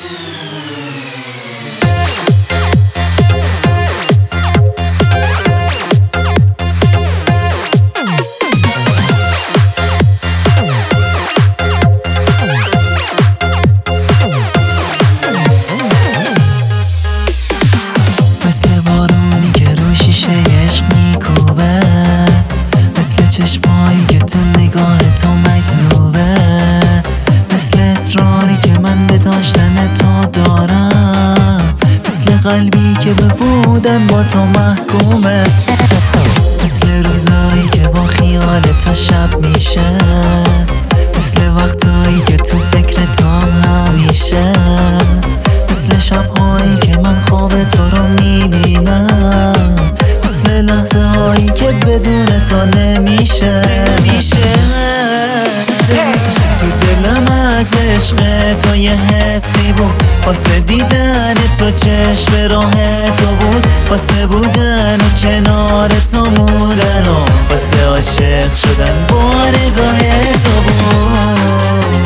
مثل بارونی که رو شیشه عشق میکوبه، مثل چشمایی که تو نگاه تو مجذوبه، مثل اصراری که من به داشتن تو دارم، مثل قلبی که به بودن با تو محکومه، مثل روزایی که با خیال تو شب میشه، مثل وقتایی که تو فکر تو همیشه، مثل شبهایی که من خواب تو رو میبینم، مثل لحظه هایی که بدون تو نمیشه. تو دلم از عشق تو یه حسی بود، واسه دیدن تو چشم راه تو بود، واسه بودن و کنار تو موندن و واسه عاشق شدن با نگاه تو بود.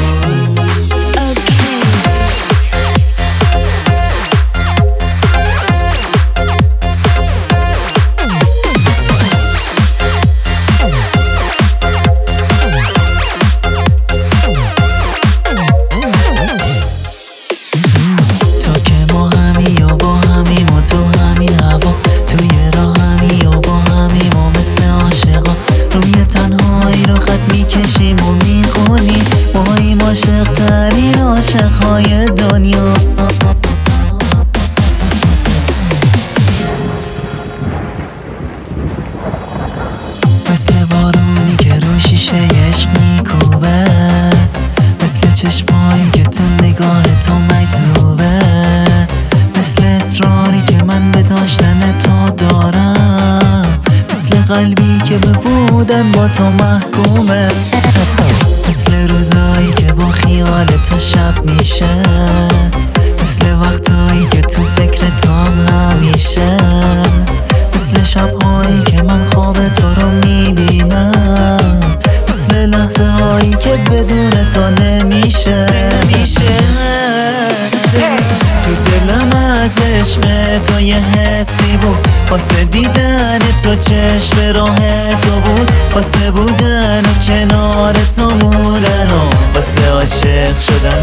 میکشیم و میخونیم، ماییم عاشق ترین عاشقهای دنیا. مثل بارونی که رو شیشه عشق میکوبه، مثل چشمایی که تو نگاه تو مجذوبه، مثل اصراری که من به داشتن تو دارم، مثل قلبی که به بودن با تو محکومه، مثل روزایی که با خیال تو شب میشه، مثل وقتایی که تو فکر تو همیشه، مثل شبهایی که من خواب تو رو میبینم، مثل لحظه هایی که بدون تو نمیشه. تو دلم از عشق تو یه حسی بود، واسه دیدن تو چشم راه تو بود، واسه بودن و کنار تو موندن و واسه عاشق شدن